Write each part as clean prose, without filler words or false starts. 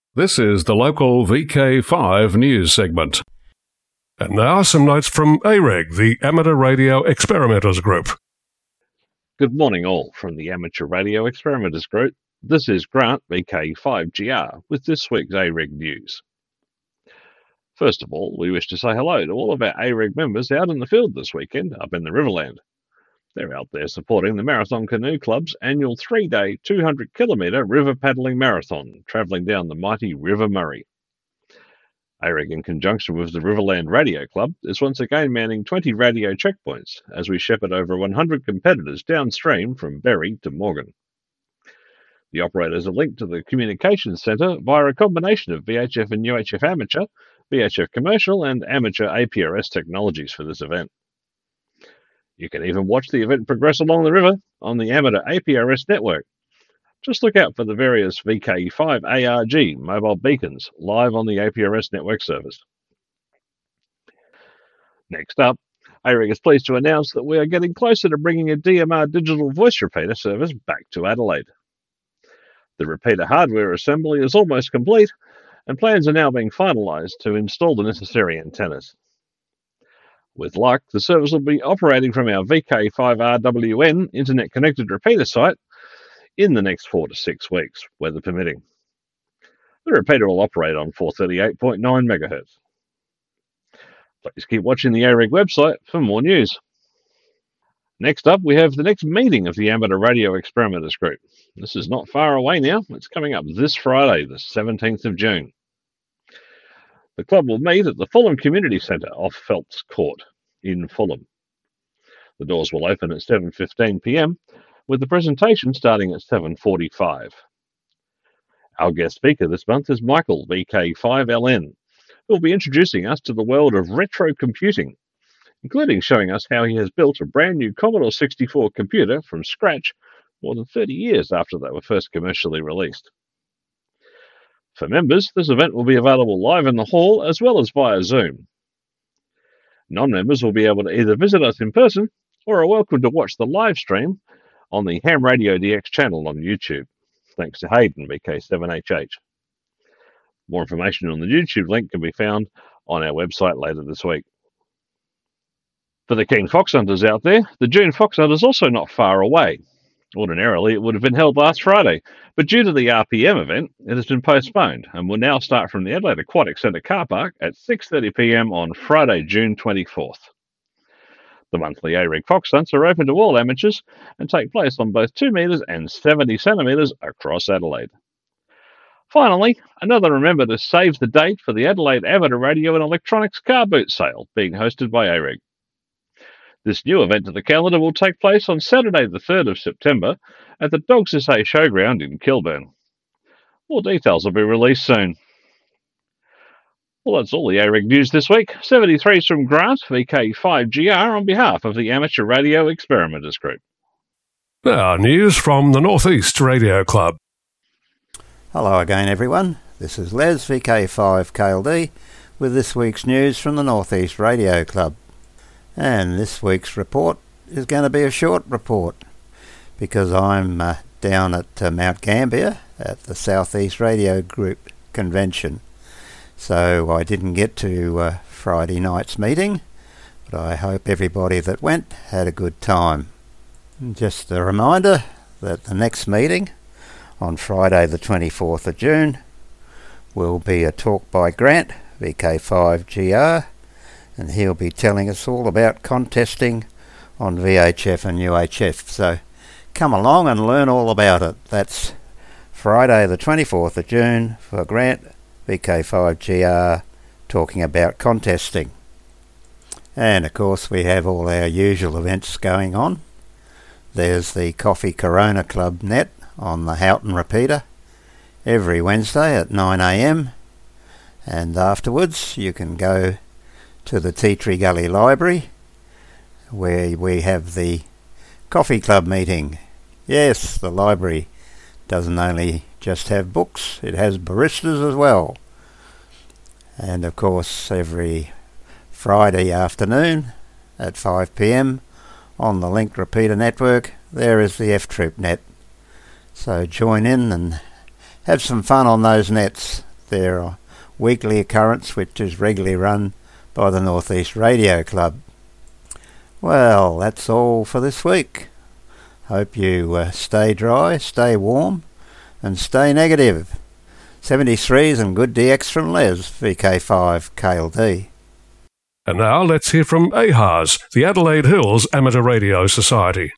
This is the local VK5 news segment. And now some notes from AREG, the Amateur Radio Experimenters Group. Good morning all from the Amateur Radio Experimenters Group. This is Grant, VK5GR, with this week's AREG news. First of all, we wish to say hello to all of our AREG members out in the field this weekend up in the Riverland. They're out there supporting the Marathon Canoe Club's annual 3-day, 200-kilometre river paddling marathon, travelling down the mighty River Murray. AREG, in conjunction with the Riverland Radio Club, is once again manning 20 radio checkpoints as we shepherd over 100 competitors downstream from Berry to Morgan. The operators are linked to the Communications Centre via a combination of VHF and UHF Amateur, VHF Commercial and Amateur APRS technologies for this event. You can even watch the event progress along the river on the Amateur APRS network. Just look out for the various VK5 ARG mobile beacons live on the APRS network service. Next up, AREG is pleased to announce that we are getting closer to bringing a DMR digital voice repeater service back to Adelaide. The repeater hardware assembly is almost complete, and plans are now being finalised to install the necessary antennas. With luck, the service will be operating from our VK5RWN internet-connected repeater site in the next 4 to 6 weeks, weather permitting. The repeater will operate on 438.9 MHz. Please keep watching the AREG website for more news. Next up, we have the next meeting of the Amateur Radio Experimenters Group. This is not far away now. It's coming up this Friday, the 17th of June. The club will meet at the Fulham Community Centre off Phelps Court in Fulham. The doors will open at 7:15 p.m, with the presentation starting at 7:45. Our guest speaker this month is Michael, VK5LN, who will be introducing us to the world of retro computing, including showing us how he has built a brand new Commodore 64 computer from scratch more than 30 years after they were first commercially released. For members, this event will be available live in the hall as well as via Zoom. Non-members will be able to either visit us in person or are welcome to watch the live stream on the Ham Radio DX channel on YouTube, thanks to Hayden, VK7HH. More information on the YouTube link can be found on our website later this week. For the keen fox hunters out there, the June Fox Hunt is also not far away. Ordinarily, it would have been held last Friday, but due to the RPM event, it has been postponed and will now start from the Adelaide Aquatic Centre car park at 6:30 p.m. on Friday, June 24th. The monthly AREG Fox Hunts are open to all amateurs and take place on both 2 metres and 70 centimetres across Adelaide. Finally, another Remember to Save the Date for the Adelaide Amateur Radio and Electronics Car Boot Sale, being hosted by AREG. This new event to the calendar will take place on Saturday the 3rd of September at the Dogs SA Showground in Kilburn. More details will be released soon. Well, that's all the AREG news this week. 73's from Grant, VK5GR, on behalf of the Amateur Radio Experimenters Group. Now, news from the Northeast Radio Club. Hello again, everyone. This is Les, VK5KLD, with this week's news from the Northeast Radio Club. And this week's report is going to be a short report because I'm down at Mount Gambier at the Southeast Radio Group convention. So I didn't get to Friday night's meeting, but I hope everybody that went had a good time. And just a reminder that the next meeting on Friday the 24th of June will be a talk by Grant, VK5GR, and he'll be telling us all about contesting on VHF and UHF. So come along and learn all about it. That's Friday the 24th of June for Grant, VK5GR, talking about contesting. And of course we have all our usual events going on. There's the Coffee Corona Club net on the Houghton repeater every Wednesday at 9 a.m, and afterwards you can go to the Tea Tree Gully Library where we have the Coffee Club meeting. Yes, the library doesn't only just have books, it has baristas as well. And of course every Friday afternoon at 5 p.m. on the Linked Repeater Network there is the F-Troop net. So join in and have some fun on those nets. their weekly occurrence, which is regularly run by the North East Radio Club. Well, that's all for this week. Hope you stay dry, stay warm, and stay negative. 73s and good DX from Les, VK5 KLD. And now let's hear from AHAS, the Adelaide Hills Amateur Radio Society.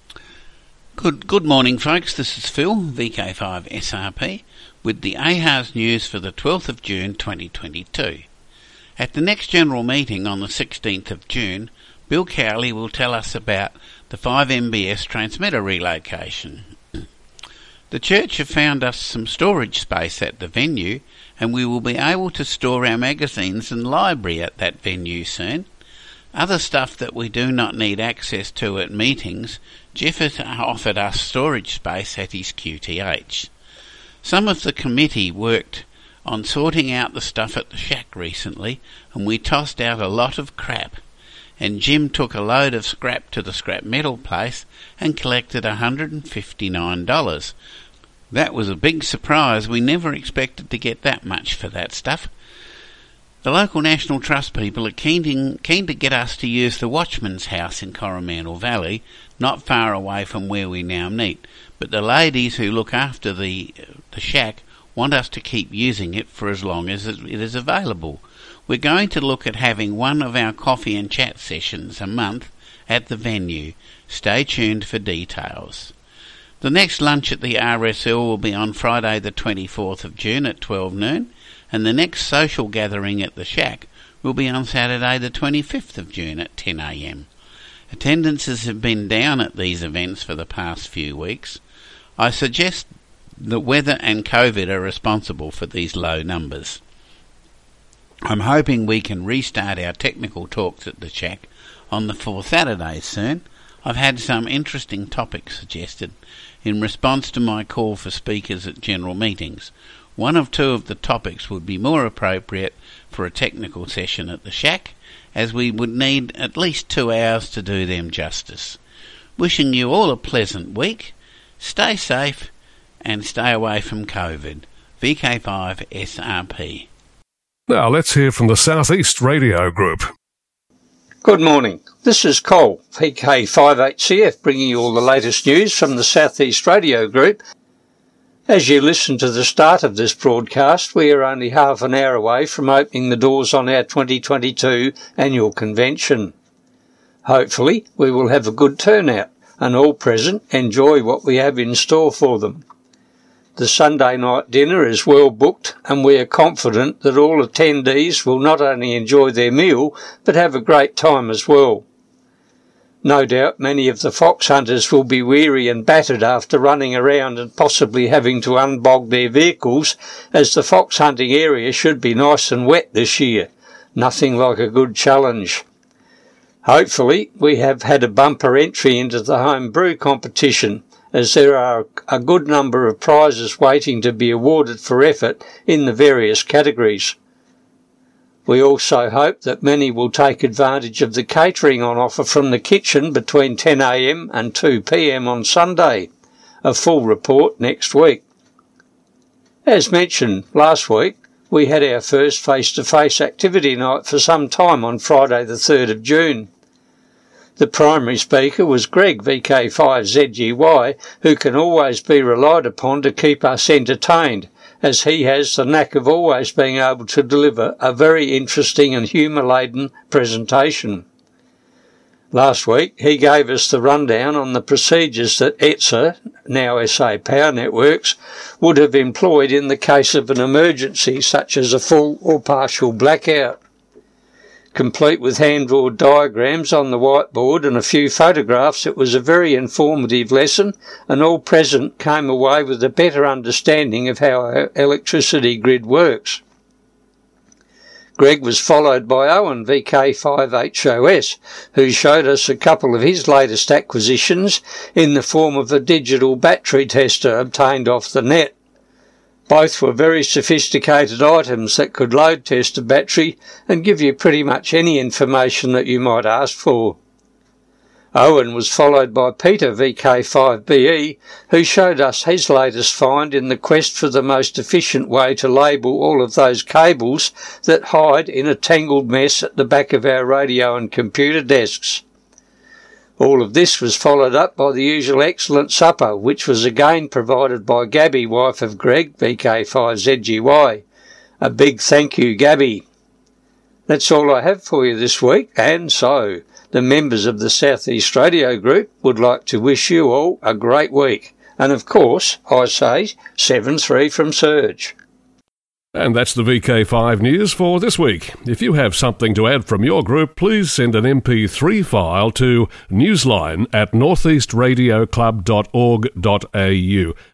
Good morning, folks. This is Phil, VK5 SRP, with the AHAS news for the 12th of June 2022. At the next general meeting on the 16th of June, Bill Cowley will tell us about the 5MBS transmitter relocation. The church have found us some storage space at the venue, and we will be able to store our magazines and library at that venue soon. Other stuff that we do not need access to at meetings, Jeff has offered us storage space at his QTH. Some of the committee worked on sorting out the stuff at the shack recently, and we tossed out a lot of crap. And Jim took a load of scrap to the scrap metal place and collected $159. That was a big surprise. We never expected to get that much for that stuff. The local National Trust people are keen to get us to use the Watchman's House in Coromandel Valley, not far away from where we now meet, but the ladies who look after the shack want us to keep using it for as long as it is available. We're going to look at having one of our coffee and chat sessions a month at the venue. Stay tuned for details. The next lunch at the RSL will be on Friday the 24th of June at 12 noon, and the next social gathering at the shack will be on Saturday the 25th of June at 10 a.m. Attendances have been down at these events for the past few weeks. I suggest that weather and COVID are responsible for these low numbers. I'm hoping we can restart our technical talks at the shack on the 4 Saturdays soon. I've had some interesting topics suggested in response to my call for speakers at general meetings. One of two of the topics would be more appropriate for a technical session at the shack, as we would need at least 2 hours to do them justice. Wishing you all a pleasant week. Stay safe and stay away from COVID. VK5 SRP. Now let's hear from the South East Radio Group. Good morning. This is Cole, VK58CF, bringing you all the latest news from the South East Radio Group. As you listen to the start of this broadcast, we are only half an hour away from opening the doors on our 2022 annual convention. Hopefully, we will have a good turnout and all present enjoy what we have in store for them. The Sunday night dinner is well booked, and we are confident that all attendees will not only enjoy their meal but have a great time as well. No doubt many of the fox hunters will be weary and battered after running around and possibly having to unbog their vehicles, as the fox hunting area should be nice and wet this year. Nothing like a good challenge. Hopefully we have had a bumper entry into the home brew competition, as there are a good number of prizes waiting to be awarded for effort in the various categories. We also hope that many will take advantage of the catering on offer from the kitchen between 10 a.m. and 2 p.m. on Sunday. A full report next week. As mentioned last week, we had our first face-to-face activity night for some time on Friday the 3rd of June. The primary speaker was Greg, VK5ZGY, who can always be relied upon to keep us entertained, as he has the knack of always being able to deliver a very interesting and humour-laden presentation. Last week, he gave us the rundown on the procedures that ETSA, now SA Power Networks, would have employed in the case of an emergency such as a full or partial blackout. Complete with hand-drawn diagrams on the whiteboard and a few photographs, it was a very informative lesson, and all present came away with a better understanding of how our electricity grid works. Greg was followed by Owen, VK5HOS, who showed us a couple of his latest acquisitions in the form of a digital battery tester obtained off the net. Both were very sophisticated items that could load test a battery and give you pretty much any information that you might ask for. Owen was followed by Peter VK5BE, who showed us his latest find in the quest for the most efficient way to label all of those cables that hide in a tangled mess at the back of our radio and computer desks. All of this was followed up by the usual excellent supper, which was again provided by Gabby, wife of Greg, VK5ZGY. A big thank you, Gabby. That's all I have for you this week, and so the members of the South East Radio Group would like to wish you all a great week. And of course, I say 7-3 from Serge. And that's the VK5 news for this week. If you have something to add from your group, please send an MP3 file to newsline@northeastradioclub.org.au.